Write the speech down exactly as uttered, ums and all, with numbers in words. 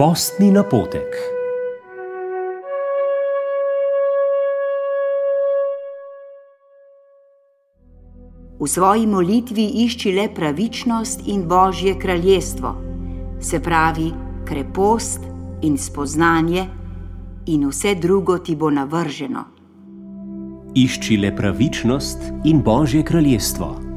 Postni napotek. V svoji molitvi išči le pravičnost in Božje kraljestvo, se pravi krepost in spoznanje, in vse drugo ti bo navrženo. Išči le pravičnost in Božje kraljestvo.